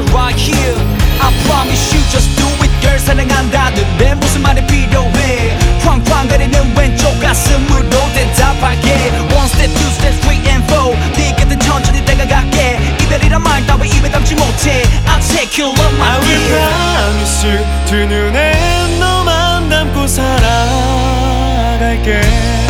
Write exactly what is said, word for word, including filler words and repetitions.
right here. I promise you just do it girl. 사랑한다는데 무슨 말이 필요해. 쾅쾅거리는 왼쪽 가슴으로 대답할게. One step, two step, three and four. 네 곁에 천천히 다가갈게. 이별이란 말 따위 입에 담지 못해. I'll take you on my I will promise you 두 눈에 너만 담고 살아갈게.